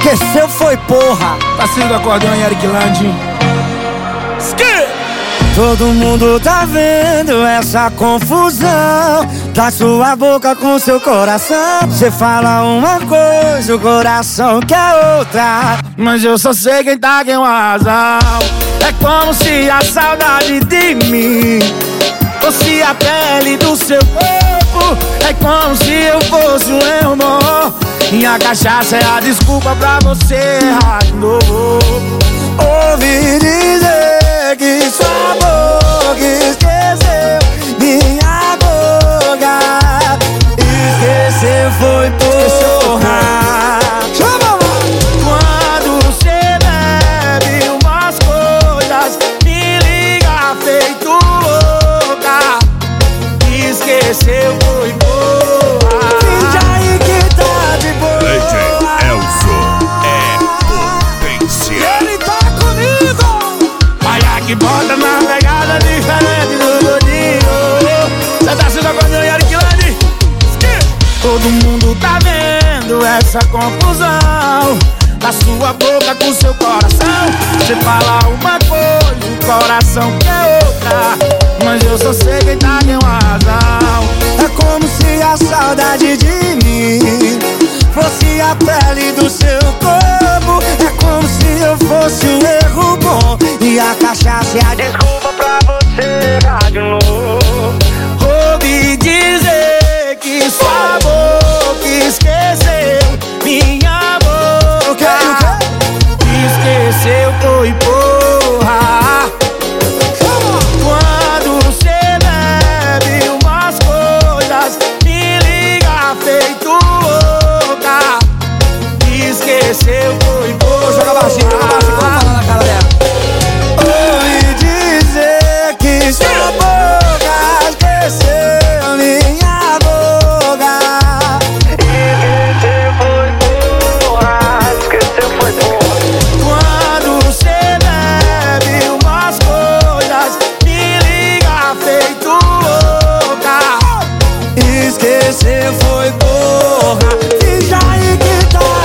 Esqueceu foi porra. Parceiro do acordeão e Eric Land. Todo mundo tá vendo essa confusão da sua boca com seu coração. Você fala uma coisa, o coração quer outra. Mas eu só sei quem tá com a razão. É como se a saudade de mim fosse a pele do seu corpo. É como se eu fosse um irmão e a cachaça é a desculpa pra você errar de novo. Ouvi dizer que sua boca esqueceu minha boca. Esqueceu foi porra. Quando você bebe umas coisas, me liga feito louca. Esqueceu foi porra. Finge aí que tá de boa. DJ Elson é potência. Ele tá comigo. Olha que bota na pegada diferente do gordinho. Cê tá sendo acordeão e Eric Land. Todo mundo tá vendo essa confusão da sua boca com seu coração. Você fala uma coisa, o coração quer outra. Mas eu só sei quem tá com a razão. É como se a saudade de mim fosse a pele do seu corpo. É como se eu fosse um erro bom e a cachaça é a desculpa pra você errar de novo. Ouvi dizer que sua boca esqueceu minha boca. Esqueceu foi porra. Quando você bebe umas coisas, me liga feito louca. Esqueceu foi porra. Joga baixinho, vamos falar na cara dela. Ouvi dizer que sua boca esqueceu minha boca. Esqueceu foi porra. Esqueceu foi porra. Quando você bebe umas coisas, me liga feito louca. Esqueceu foi porra. Finge aí que tá